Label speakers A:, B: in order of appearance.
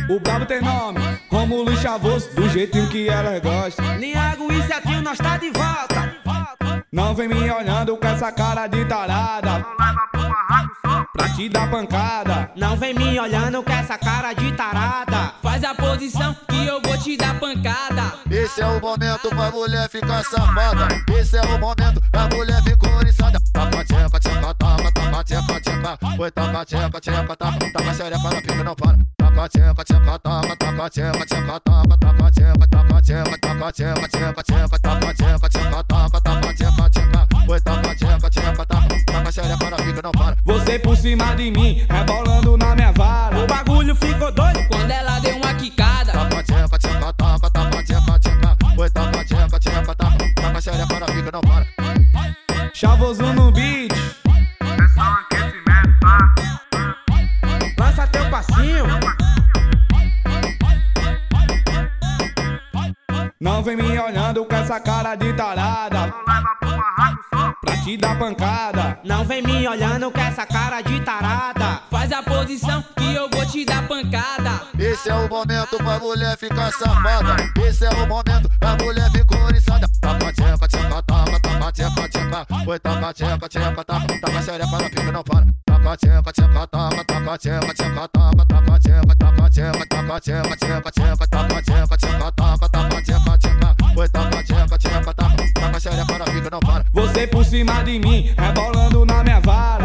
A: O brabo tem nome, Rômulo e Chavoso, do jeitinho que elas gostam.
B: Niago e Zetinho, nós tá de volta.
A: Não vem me olhando com essa cara de tarada, pra te dar pancada.
B: Não vem me olhando com essa cara de tarada.
C: Faz a posição que eu vou te dar pancada.
D: Esse é o momento pra mulher ficar safada. Esse é o momento pra mulher ficar oriçada. Taca tcheca, tcheca, taca, taca tcheca, tcheca. Oi, taca tcheca, tcheca, taca, taca xereca, ela fica não para. Taca tcheca, tcheca, taca, taca tcheca, tcheca, taca, taca tcheca, taca tcheca, taca tcheca, tcheca, tcheca, taca tcheca, tcheca, taca, taca tcheca, tcheca. Oi, taca tcheca, tcheca, taca, taca xereca, ela fica não para.
A: Você por cima de mim, rebolando na minha vara.
B: O bagulho ficou doido
C: Quando ela deu uma quicada.
D: Taca tcheca, tcheca, taca, taca tcheca, tcheca. Oi, taca tcheca, tcheca, taca, taca xereca, ela fica não para.
A: Chavoso no beat.
E: É só um aquecimento, tá?
B: Lança teu passinho.
A: Não vem me olhando com essa cara de tarada,
E: Leva pro barraco só.
A: pra te dar pancada.
B: Não vem me olhando com essa cara de tarada.
C: Faz a posição que eu vou te dar pancada.
D: Esse é o momento pra mulher ficar safada. Esse é o momento pra mulher ficar oriçada. Taca tcheca, tcheca, taca, taca tcheca, tcheca. Oi, taca tcheca, tcheca, taca, taca xereca, ela fica não para. Taca tcheca, tcheca, taca, taca tcheca, tcheca, taca, taca tcheca, taca tcheca, taca tcheca, tcheca, tcheca, taca tcheca, tcheca, taca, taca tcheca, tcheca. Oi, taca tcheca, tcheca, taca, taca xereca, ela fica não para.
A: Você por cima de mim, rebolando na minha vara.